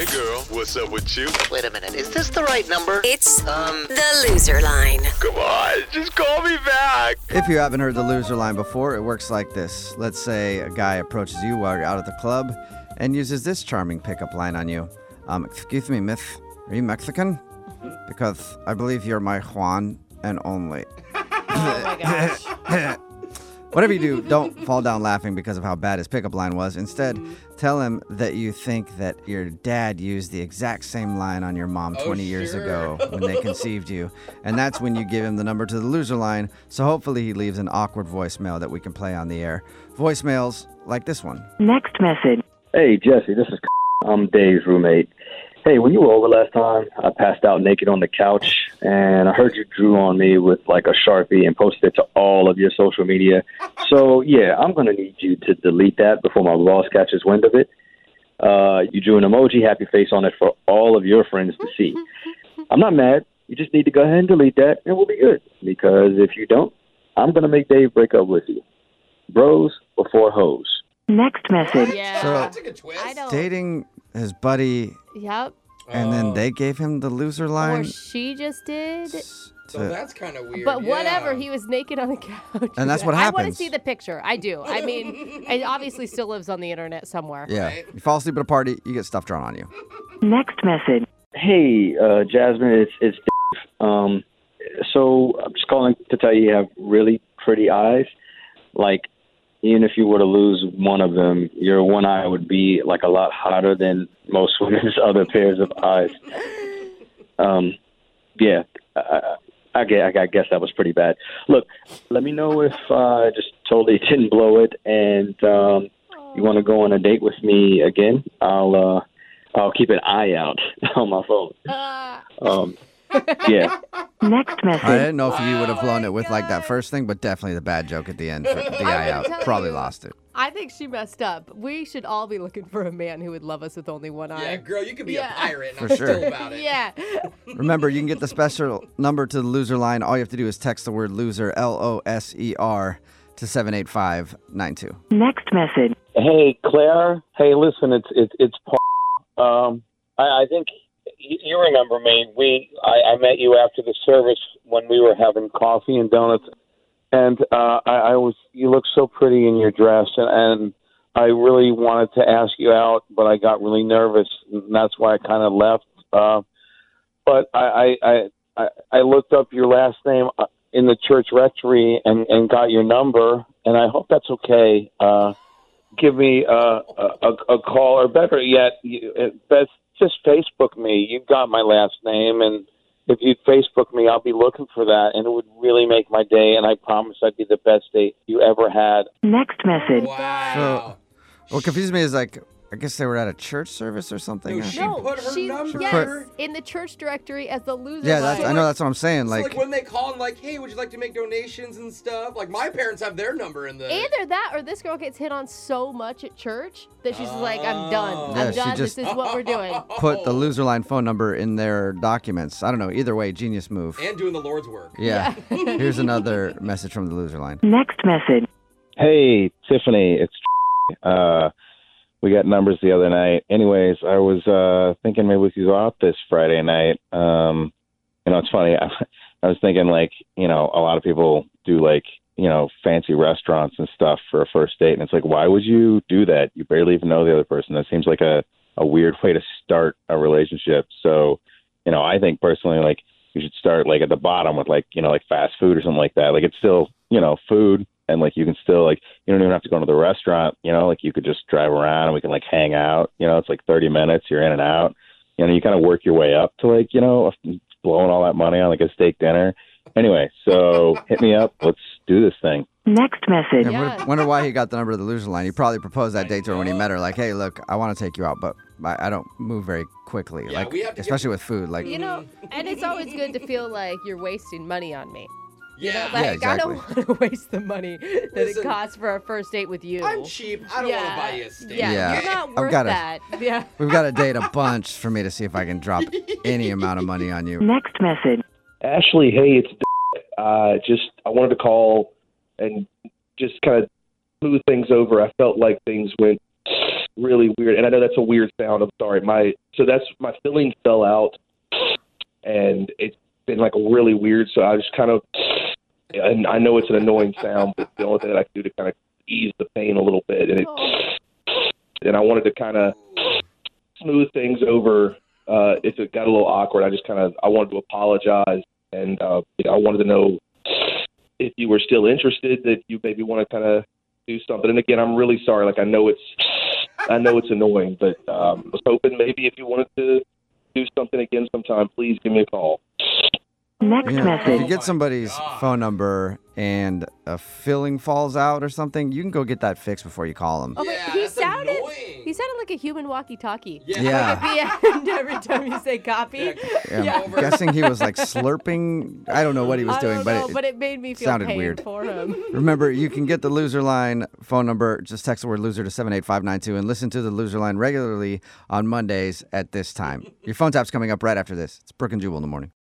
girl, what's up with you? Wait a minute, is this the right number? It's the loser line. Come on, just call me back. If you haven't heard the loser line before, it works like this. Let's say a guy approaches you while you're out at the club and uses this charming pickup line on you. Excuse me, miss, are you Mexican? Because I believe you're my Juan and only. Oh my gosh. Whatever you do, don't fall down laughing because of how bad his pickup line was. Instead, tell him that you think that your dad used the exact same line on your mom 20 years ago when they conceived you. And that's when you give him the number to the loser line, so hopefully he leaves an awkward voicemail that we can play on the air. Voicemails like this one. Next message. Hey, Jesse, this is I'm Dave's roommate. Hey, when you were over last time, I passed out naked on the couch, and I heard you drew on me with like a Sharpie and posted it to all of your social media. So, yeah, I'm going to need you to delete that before my boss catches wind of it. You drew an emoji happy face on it for all of your friends to see. I'm not mad. You just need to go ahead and delete that, and we'll be good. Because if you don't, I'm going to make Dave break up with you. Bros before hoes. Next message. Yeah. So, I Took a twist. don't. dating his buddy, Yep. and then they gave him the loser line. Or she just did. So that's kind of weird. But whatever, yeah. he was naked on the couch. And that's what I want to happens. see the picture. I do. I mean, it obviously still lives on the internet somewhere. Yeah. Right. You fall asleep at a party, you get stuff drawn on you. Next message. Hey, Jasmine, it's Dave. So I'm just calling to tell you have really pretty eyes. Like, even if you were to lose one of them, your one eye would be like a lot hotter than most women's other pairs of eyes. Yeah, I guess that was pretty bad. Look, let me know if I just totally didn't blow it, and you want to go on a date with me again. I'll keep an eye out on my phone. Yeah. Next message. I didn't know if you would have blown it with like that first thing, but definitely the bad joke at the end for the eye out. tell Probably you. lost it. I think she messed up. We should all be looking for a man who would love us with only one eye. Yeah, girl, you could be Yeah. a pirate, and For I'm sure. still about it. Yeah. Remember, you can get the special number to the loser line. All you have to do is text the word loser, LOSER, to 78592. Next message. Hey, Claire. Hey, listen, it's Paul. I think you remember me. I met you after the service when we were having coffee and donuts, and you look so pretty in your dress, and I really wanted to ask you out, but I got really nervous, and that's why I kind of left. But I looked up your last name in the church rectory and got your number, and I hope that's okay. Give me a call, or better yet, just Facebook me. You've got my last name, and if you'd Facebook me, I'll be looking for that, and it would really make my day, and I promise I'd be the best date you ever had. Next message. Wow. What confused me is like, I guess they were at a church service or something. No, she No, put her she, number. yes, in the church directory as the loser. Yeah, line. I know that's what I'm saying. It's Like, like when they call and like, hey, would you like to make donations and stuff? Like my parents have their number in the. Either that or this girl gets hit on so much at church that she's like, I'm done. Yeah, I'm she done. just- This is what we're doing. put the loser line phone number in their documents. I don't know. Either way, genius move. And doing the Lord's work. Yeah. Here's another message from the loser line. Next message. Hey, Tiffany, it's we got numbers the other night. Anyways, I was thinking maybe we could go out this Friday night. It's funny. I was thinking like, a lot of people do like, fancy restaurants and stuff for a first date. And it's like, why would you do that? You barely even know the other person. That seems like a weird way to start a relationship. So, I think personally, like you should start like at the bottom with like, like fast food or something like that. Like it's still, food. And, like, you can still, like, you don't even have to go to the restaurant, like, you could just drive around and we can, like, hang out. It's, like, 30 minutes. You're in and out. You kind of work your way up to, like, blowing all that money on, like, a steak dinner. Anyway, so hit me up. Let's do this thing. Next message. Yeah, wonder why he got the number of the loser line. He probably proposed that date to her when he met her. Like, hey, look, I want to take you out, but I don't move very quickly. Yeah, like, we have to especially with food. Like, And it's always good to feel like you're wasting money on me. Yeah. Like, Yeah, exactly. I don't want to waste the money that Listen, it costs for a first date with you. I'm cheap. I don't want to buy you a steak. Yeah, Yeah. you're not I've worth gotta- that. Yeah. we've got to date a bunch for me to see if I can drop any amount of money on you. Next message. Ashley, hey, it's I wanted to call and just kind of smooth things over. I felt like things went really weird. And I know that's a weird sound. I'm sorry. My filling fell out, and it's been like really weird. So I just kind of, and I know it's an annoying sound, but the only thing that I can do to kind of ease the pain a little bit, and I wanted to kind of smooth things over. If it got a little awkward, I wanted to apologize, and I wanted to know if you were still interested, that you maybe want to kind of do something. And again, I'm really sorry. Like I know it's annoying, but I was hoping maybe if you wanted to do something again sometime, please give me a call. Next If message. you get somebody's phone number and a filling falls out or something, you can go get that fixed before you call them. Oh, but Yeah, he that's sounded annoying. like a human walkie-talkie. Yeah. At the end, every time you say copy. Yeah, I'm guessing he was like slurping. I don't know what he was I doing, don't know, but it made me feel sounded pain weird. for him. Remember, you can get the Loser Line phone number. Just text the word loser to 78592 and listen to the Loser Line regularly on Mondays at this time. Your phone tap's coming up right after this. It's Brooke and Jubal in the morning.